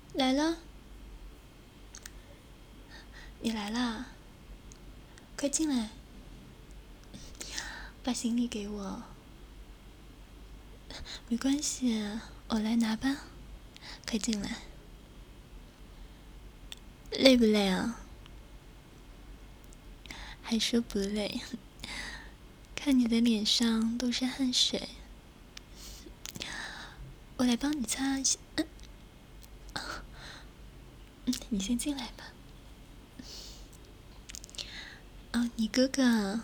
来了，你来啦，快进来，把行李给我。没关系，我来拿吧，快进来。累不累啊？还说不累，看你的脸上都是汗水，我来帮你擦一下。你先进来吧。哦，你哥哥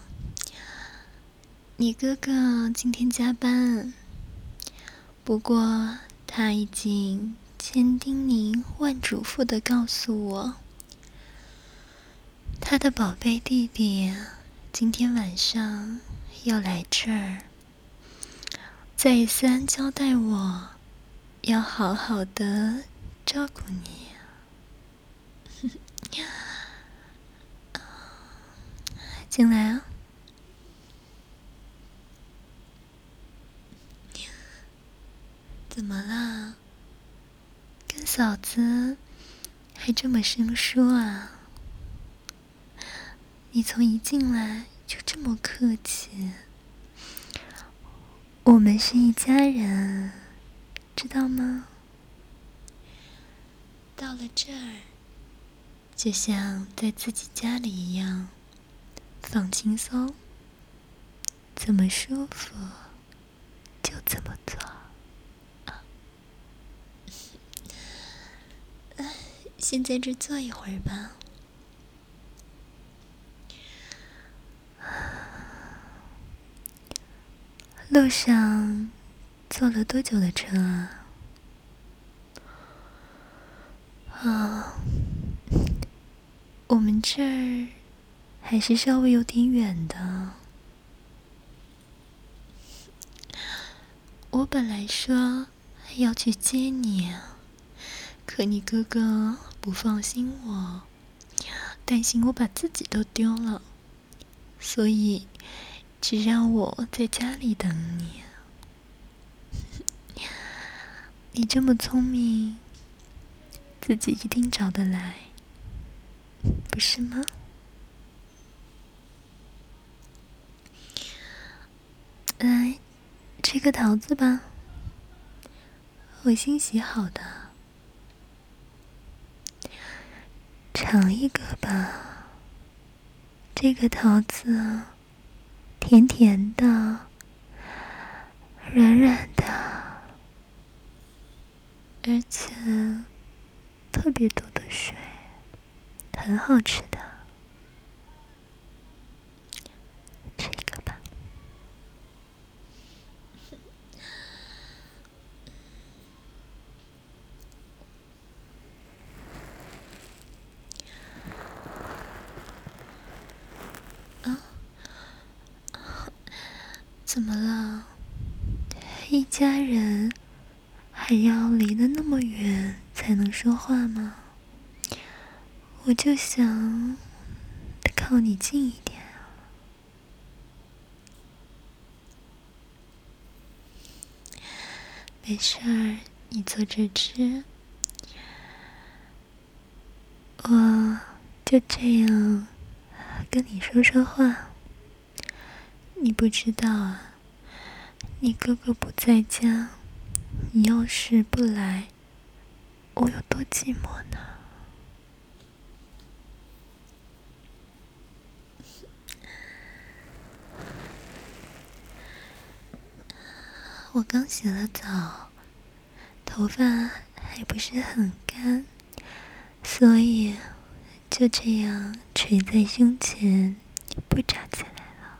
今天加班，不过他已经千叮咛万嘱咐地告诉我，他的宝贝弟弟今天晚上要来这儿，再三交代我要好好的照顾你。进来啊。怎么啦？跟嫂子还这么生疏啊？你从一进来就这么客气。我们是一家人，知道吗？到了这儿，就像在自己家里一样，放轻松，怎么舒服就怎么做。先在这坐一会儿吧。路上坐了多久的车啊？我们这儿还是稍微有点远的。我本来说还要去接你，可你哥哥不放心我，担心我把自己都丢了，所以只让我在家里等你。你这么聪明，自己一定找得来，不是吗？来，吃个桃子吧，我新洗好的，尝一个吧。这个桃子甜甜的，软软的，而且特别多的水，很好吃的。吃一个吧。怎么了？一家人还要离得那么远才能说话吗？我就想靠你近一点啊。没事儿，你坐这吃。我就这样跟你说说话。你不知道啊，你哥哥不在家，你要是不来，我有多寂寞呢？我刚洗了澡，头发还不是很干，所以就这样垂在胸前，不扎起来了。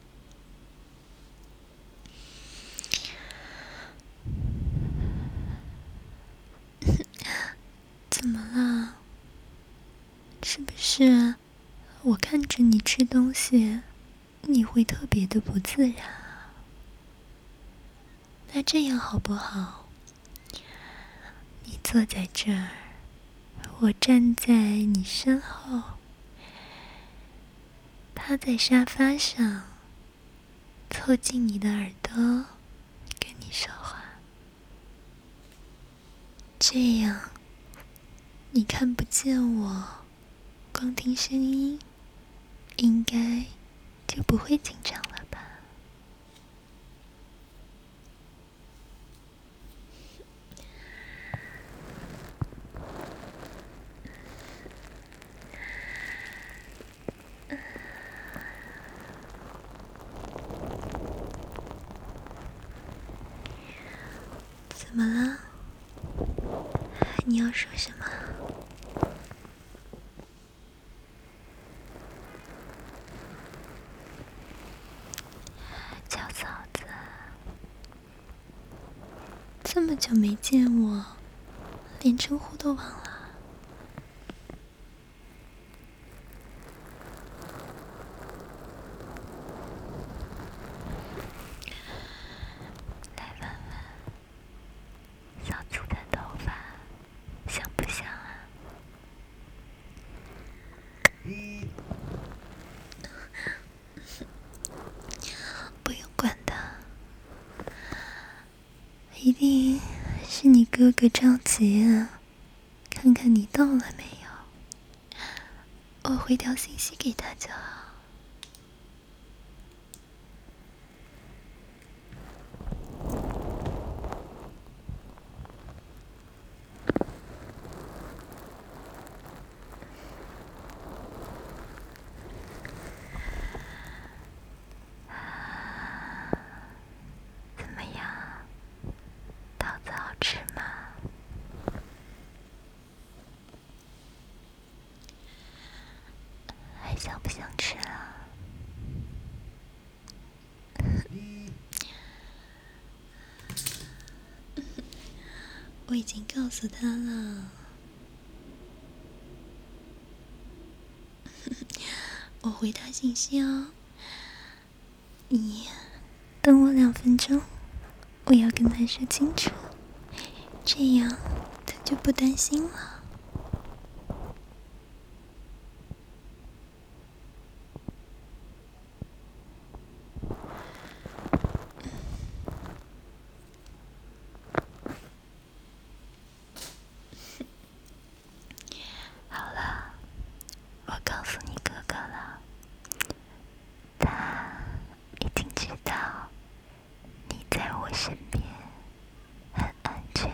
怎么了？是不是我看着你吃东西，你会特别的不自然啊？那这样好不好？你坐在这儿，我站在你身后，趴在沙发上，凑近你的耳朵，跟你说话。这样你看不见我，光听声音，应该就不会紧张了吧？怎么了？你要说什么？小嫂子，这么久没见我，连称呼都忘了。来闻闻嫂子的头发，香不香啊？不用管的，一定是你哥哥着急啊，看看你到了没有，我回条信息给他就好。怎么样，桃子好吃吗？还想不想吃啊？我已经告诉他了，我回他信息哦。你等我2分钟，我要跟他说清楚，这样他就不担心了。好了，我告诉你哥哥了，他已经知道你在我身边很安全。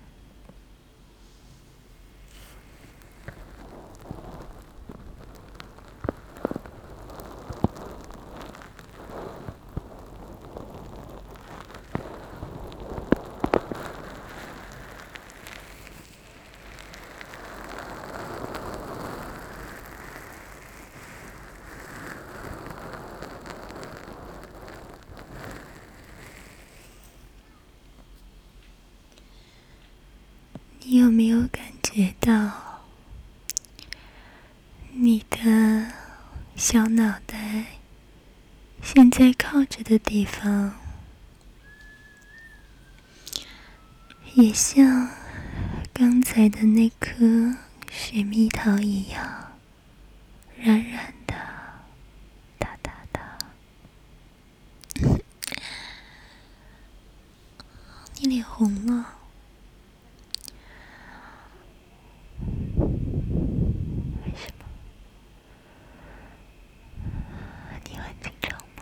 你有没有感觉到你的小脑袋现在靠着的地方，也像刚才的那颗水蜜桃一样软软的、大大的？你脸红了。为什么？你很紧张吗？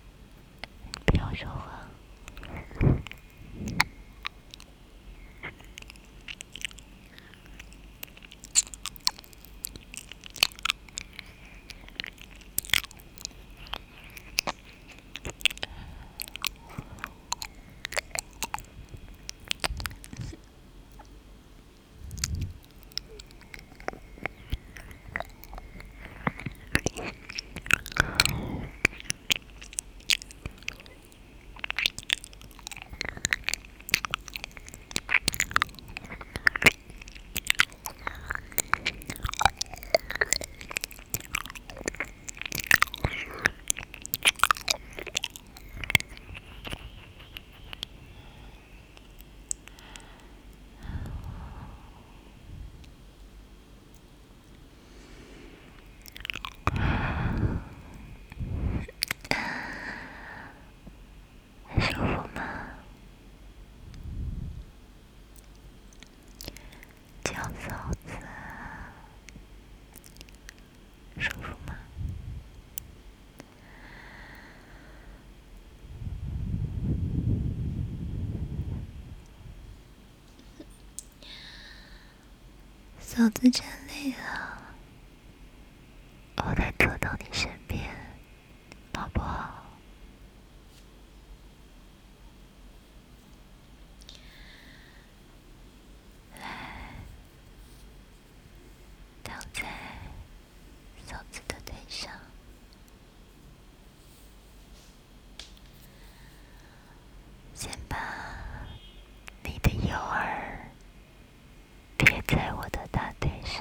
不要说话。 小嫂子，舒服吗？嫂子站累了，我来坐到你身边，好不好？来，躺在嫂子的腿上，先把你的右耳贴在我的大腿上。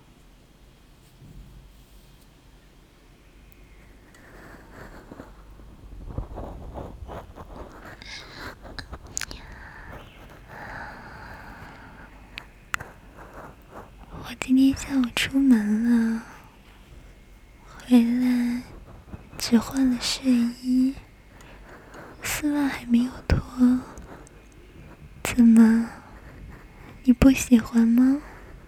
我今天下午出门了，回来只换了睡衣，丝袜还没有脱。怎么，你不喜欢吗？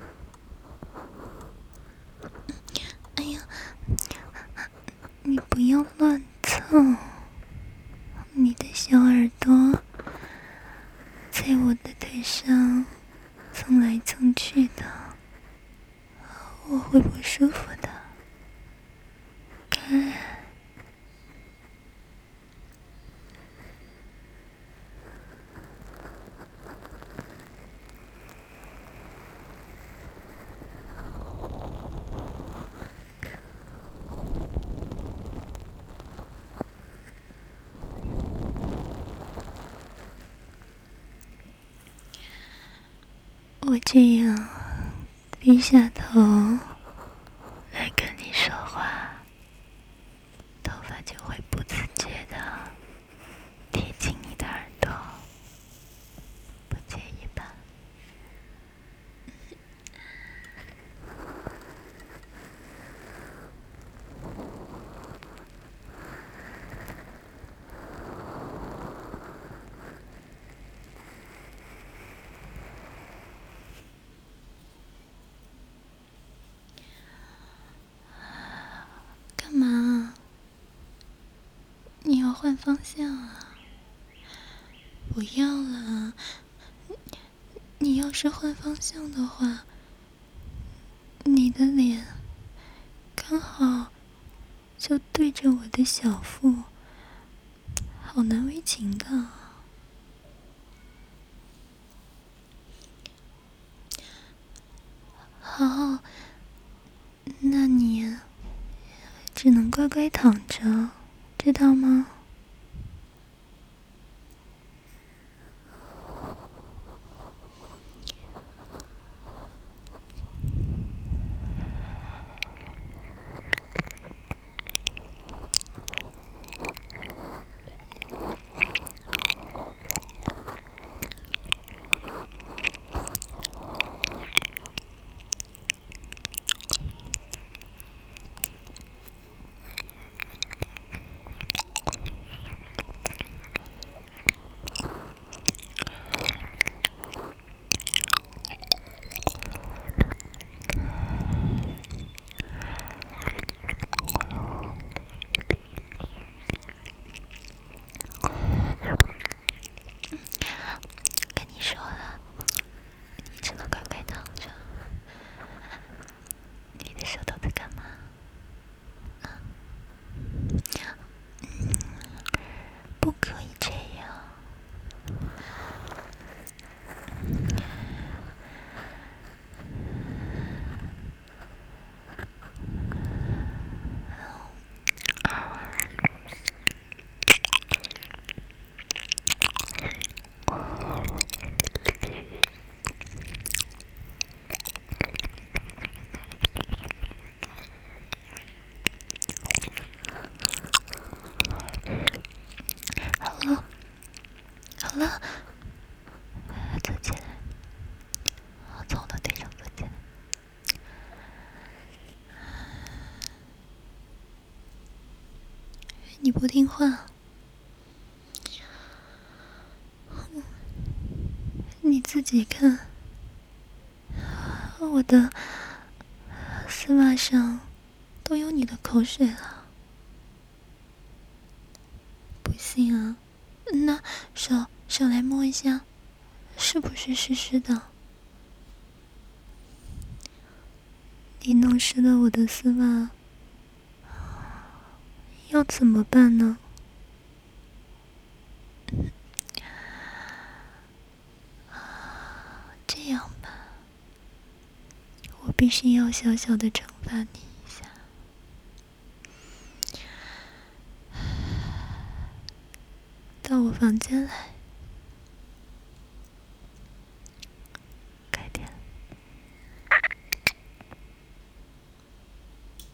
哎呀，你不要乱蹭，你的小耳朵在我的腿上蹭来蹭去的，我会不舒服的。看，我这样低下头来跟你说话，头发就会不自觉的贴近你的耳朵，不介意吧？干嘛？你要换方向啊？不要啦！你要是换方向的话，你的脸刚好就对着我的小腹，好难为情的。好，那你只能乖乖躺着，知道吗？跟你说了，你只能乖乖躺着。你的舌头在干嘛？不可以这样。好了，好了，坐起来，从我的腿上坐起来。你不听话，你自己看， 我的丝袜上都有你的口水了。不信啊，那手来摸一下，是不是湿湿的？你弄湿了我的丝袜，要怎么办呢？这样吧，我必须要小小的惩罚你一下。到我房间来。